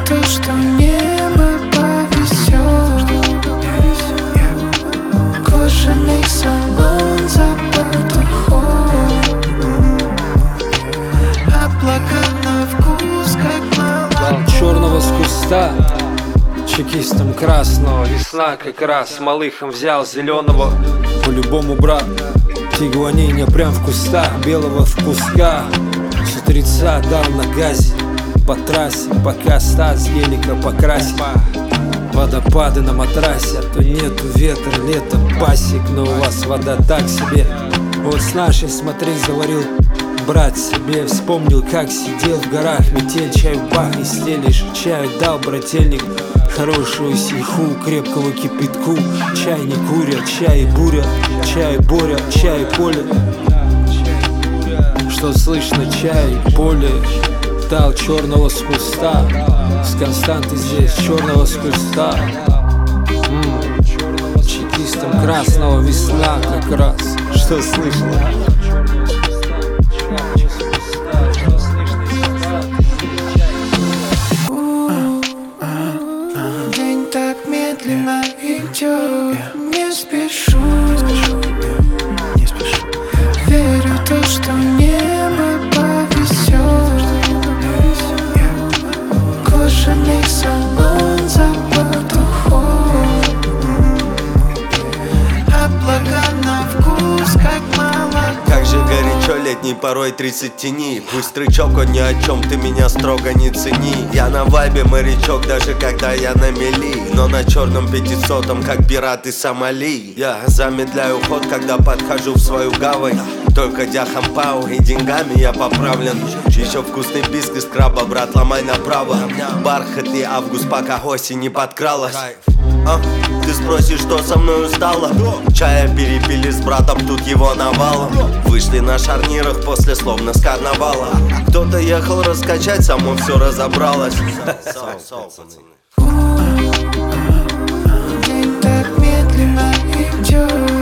то, что небо повезет. Кожаный салон за петухом, облака на вкус, как молоко. Черного с куста, чекистом красного. Весна как раз, малыхом взял зеленого. По-любому, брат, тигуаниння прям в кустах, белого в кусках. С утреца дал на газе по трассе, пока Стас гелика покрасит. Водопады на матрасе, а то нету ветра, лето пасек. Но у вас вода так себе. Вот с нашей, смотри, заварил брат себе. Вспомнил, как сидел в горах, метель, чай в бах и стелишь. Чай дал брательник, хорошую сиху, крепкого кипятку. Чай не курят, чай буря, чай боря, чай поле. Что слышно, чай поле. Дал черного с куста, с Константы здесь, черного с куста. Чекистом красного, весна как раз. Что слышно? День так медленно идет, не спешу. Верю в то, что небо повезет. Кожаный салон за петухом, облака на вкус, как молоко. Как же горячо летний, порой 30 теней. Пусть рычок, он ни о чем, ты меня строго не цени. Я на вайбе морячок, даже когда я на мели. Но на черном 500-м, как пираты Сомали. Я замедляю ход, когда подхожу в свою гавань. Только дяхом пау и деньгами я поправлен. Еще вкусный бисквит с краба, брат, ломай направо. Бархатный август, пока осень не подкралась. Ты спросишь, что со мной стало? Чая перепили с братом, тут его навалом. Вышли на шарнирах после словно с карнавала. Кто-то ехал раскачать, само все разобралось. День так медленно идет.